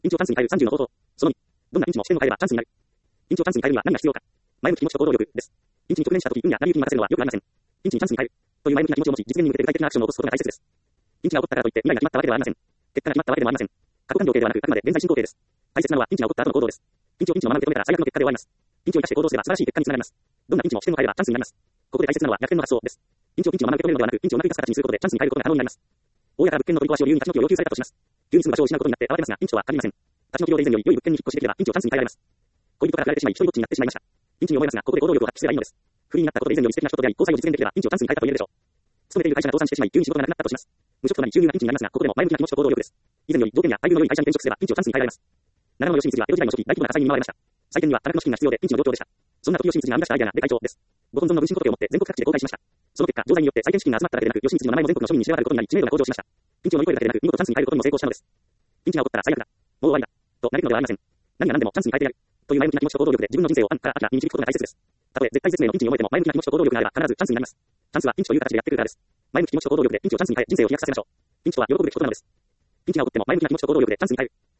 院長チャンスに変える30の方法。その2。どんなピンチも視点を変えればチャンスになる。ピンチをチャンスに変えるには何が必要か。前向き気持ちと行動力です。ピンチに直面した時、運や成り行きに任せるのは良くありません。ピンチにチャンスに変える。という前向きな気持ちを持ち、実現に向けて具体的なアクションを起こすことが大切です。ピンチが起こったからといって未来が決まったわけではありません。結果が決まったわけでもありません。過去完了形ではなく、あくまで現在進行形です。大切なのはピンチが起こった後の行動です。ピンチを学んで受け止めたら最悪の結果で終わります。ピンチを生かして行動すれば素晴らしい結果につながります。どんなピンチも視点を変えればチャンスになります。ここで大切なのは逆転の発想です。ピンチを学んで受け止めるのではなく、ピンチをうまく生かす形にすることでチャンスに変えることが可能になります。大家から物件の取り壊しを理由に立ち退きを要求されたとします。急に住む場所を失うことになって慌てますが、ピンチとは限りません。立ち退きをで以前より良い物件に引っ越しできればピンチをチャンスに変えられます。恋人から振られてしまい、一人ぼっちになってしまいました。ピンチに思いますが、ここで行動力を発揮すればいいのです。不利になったことで以前より素敵な人と出会い、交際を実現できればピンチをチャンスに変えたと言えるでしょう。勤めている会社が倒産してしまい、急に仕事がなくなったとします。無職となり収入がピンチになりますが、ここでも前向きな気持ちと行動力です。以前より条件や待遇の良い会社に転職すればピンチをチャンスに変えられます。長野の吉光は江戸時代の初期、大規模な火災に見舞われました。再建には多額の資金が必要でピンチの状況でした。そんな時吉光が編み出したアイデアがで会長です。ご本尊の分身仏を持って全国各地で公開しました。その結果、錠剤によって再建資金が集まっただけでなく、吉光の名前も全国の庶民に知れ渡ることになり、知名度が向上しました。ピンチを乗り越えるだけでなく、見事チャンスに変えることにも成功したのです。ピンチが起こったら最悪だ。もう終わりだ。と嘆くのではありません。何が何でもチャンスに変えてやる。という前向きな気持ちと行動力で自分の人生を安から明らかに導くことが大切です。たとえ絶体絶命のピンチに思えても前向きな気持ちと行動力があれば必ずチャンスになります。チャンスはピンチという形でやってくるからです。前向き気持ちと行動力でピンチをチャンスに変え、人生を飛躍させましょう。ピンチとは喜ぶべきことなのです。ピンチが起こっても前向きな気持ちと行動力でチャンスに変える。